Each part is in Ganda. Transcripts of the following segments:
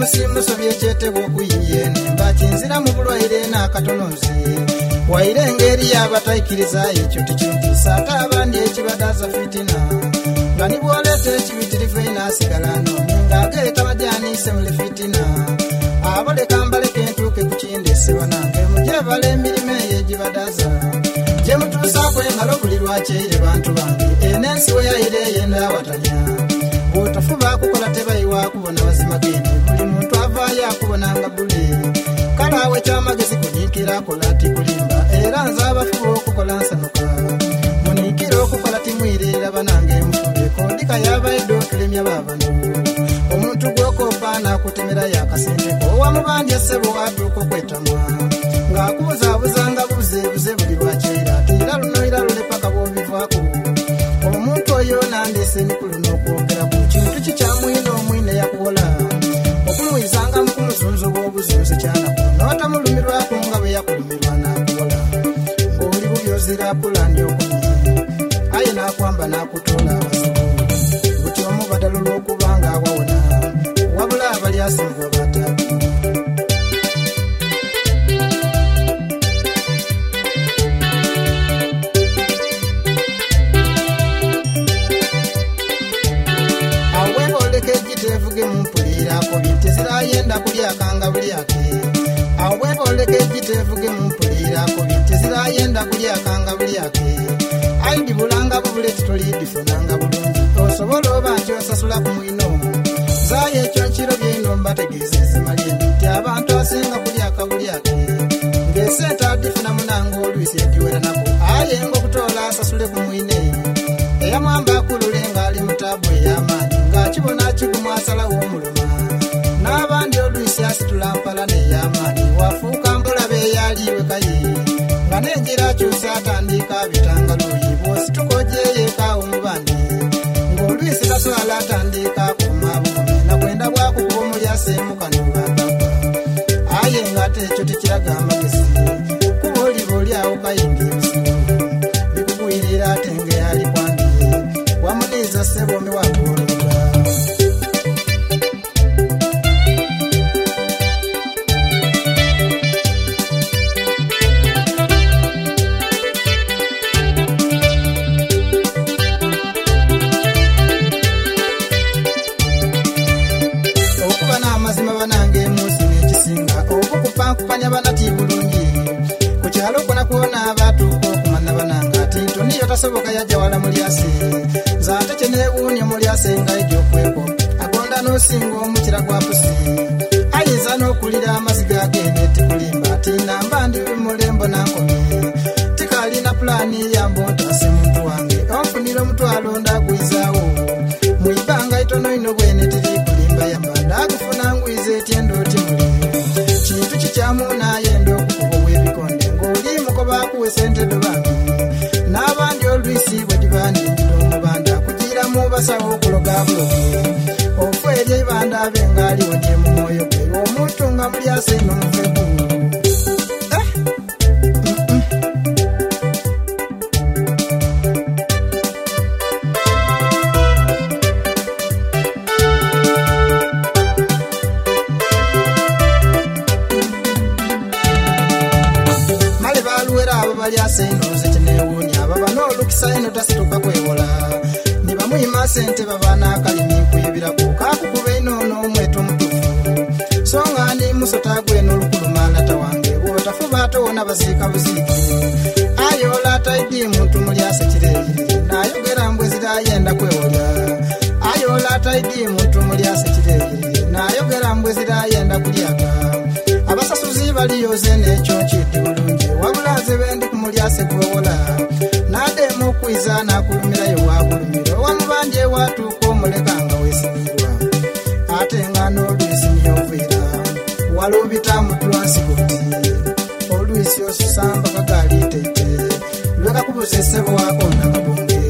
simusobye kyetebwa okuyiye nemba kinzira mu bulwaire n'akatonozi waire engeri y'abataikiriza ekyo tekintiisa ate abandi ekibadaza fitina nga nibwoleeta ekibitirifu inaasigala nomi ng'ageeta bajaniise muli fitina abo leka mbaleke ntuuke ku kindesebwa nange mujebala emirimu eyo egibadaza gye mutuusaako engalo buli lwakyeire bantu bange enensi we yaire eyenda awatanya bw'otafuba kukola tebayiwa kubona mazima gende buli muntu avaayo akubonanga buli kale awe kyamagezi kunyiikira akola tikulimba era nze abafuba okukola nsanuka muniikira okukola timwirira banange mufube kondika yabaidde otulemya baabano omuntu gw'okopa n'akutemera yakasenteko owamubandya ssebo watuuka okwetamwa ng'akubuzaabuzanga buzeebuze buli lwakyeira ati era luno era lule paka bw'obivaako omuntu oyo nandeese mikulu n'okwogera ku kintu kikyamwine omwine yakuwola okumuyizanga mu kumuzunzo bw'obuzunzi kyanaku n'otamulumirwako nga bwe yakulumirwa n'akuwola ng'oli bubyozira pulani okumye aye n'akwamba n'akutoola abazibu buti omu badalo lw'okuba nga awawona wabula abali asinga obataaku evuge mumpulirako bitezirayenda kulyakanga bulyake awo bweboleka egitevuge mumpulirako bitezirayenda kulyakanga bulyake aidi bulanga bubule titolidifunanga bulungi osobola oba nti osasula ku mwino zayo ekyo nkiro byeno mbategeeza ezimalye nti abantu asinga kulyaka bulyake ng'esente adifuna munanga olwisi ediweranako aye ng'okutoola asasule ku mwine eyamwamba akulule ng'ali mu taabu ey'amaanyi ng'akibona kigumu asalawo omuluma n'abandi olwisi asitula mpala n'ey'amaanyi wafuuka mbulabe eyaliiwe kaye nga n'enjira akyusa atandika bitangaluyi bw'osituka ogyeyeekaawo mu bandi ng'olwisi taswala atandika akuma bukume nakwenda bwakukuba omulyaseemukanobaagagwa aye ng'ate ekyo tekiraga amagezi kuba oliba oli awo kayinga ebizibu bikugwirira ate ng'eyali kwandiye wamuniiza ssebomi wakuolooga kupanya banati bulungi kukyalo kona kuona abatuuka okumanya bananga ati ntoniyo tasoboka yajja wala mulyase nzate kyenewuunya mulyase nga ejyokweko agonda n'osinga omukira gwa pusi ayinza n'okulira amaziga agende tikulimba ati namba ndi mulembo nankomye tikalina pulani yambo ntase muntu wange onfunira omutwalo ndagwizaawo mu ibanga itono ino bwene tiri kulimba yamba ndagufuna ngwize etyendo timuli kintu kikyamuuna yenda okukuba obwebikonde ng'oli mukobakuwe sente dobangi n'abandi olwisi bwe dibandi njira omubanda kugiramu basawo okuloga buloge ofu eri ebibanda abe ng'aliwo gye mu mwoyo gwe omuntu nga mulyase ino muveku balyase ino zekinewuunya baba n'olukisa ino tasituka kwewola ne bamuyima sente baba n'akalimi kuyibirako kakukuba ino n'omweto omutuufu so nga ndi musota gweno olukulumaalata wange bw'otafuba toona basiika buziiki ayola ataidi muntu mulyase kireeyirire n'ayogera mbwe zirayenda kwewolya ayola ataidi muntu mulyase kireeyirire n'ayogera mbwe zirayenda kulyaka abasasuzi baliyoze n'ekyo kiddi bulungi wabula nze bendi ku mulyase gwowola n'adeemu okwiza n'akulumirayo waakulumira owamubanja ewatuuka omuleka nga weesimirwa ate nga n'olwisi niyoviira wala obita mu transport olwisi osusamba kagaali tete lwekakubuza essebo waako nakabonge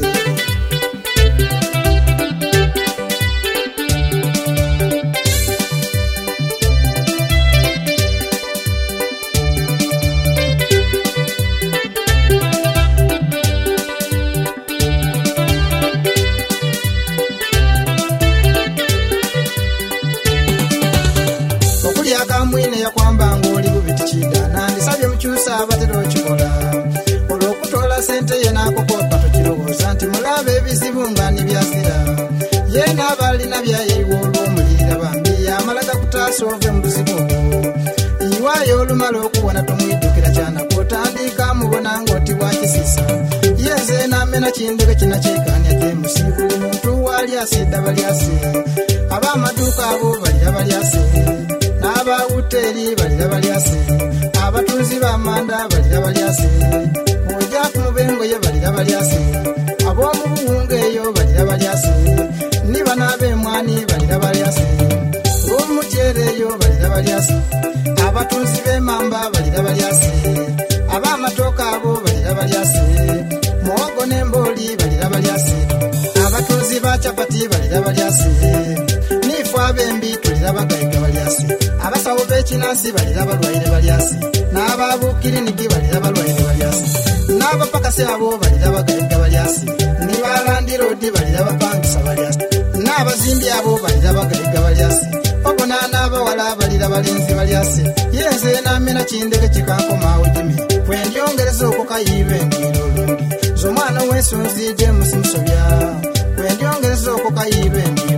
yakwamba ng'oli bubiti kida nandisabye mukyusa abatera okikola olw'okutola sente ye n'akukopa tokirowooza nti mulaba ebizibu nga nibyasira ye n'abalina byayiwa olw'omulirira bambi amala gakutaasa ove mu buzibu obwo iwayo olumala okuwona tomwiddukira kyanako otandika mubona ng'oti bwakisisa yenze n'amena kindege kinakyekanya jemusi buli muntu walyase dda balyase ab'amaduuka abo balira balyase n'abawuteeri balira balyase abatunzi b'amanda balira balyase ojja ku mubengoye balira balyase ab'omu buwunga eyo balira balyase niba n'ab'emwani balira balyase olw'omuceere eyo balira balyase abatunzi b'emamba balira balyase ab'amatooka abo balira balyase muwogo n'embooli balira balyase abatunzi ba capati balira balyase niifu ab'embi tulira bagayiga balyase abasawo b'ekinansi balira balwaire balyase n'ab'abukiriniki balira balwaire balyase n'abapakasi abo balira bagayiga balyase nibalandiroodi balira bapangisa balyase n'abazimbi abo balira bagayiga balyase obona n'abawala balira balenzi balyase yenze n'amena kindege kikankomaawo jimi kwendyongereza okukayiirwa endiiro olungi z'omwana w'ensonzi jemusi musobya kwendyongereza okukayiirwa endiiro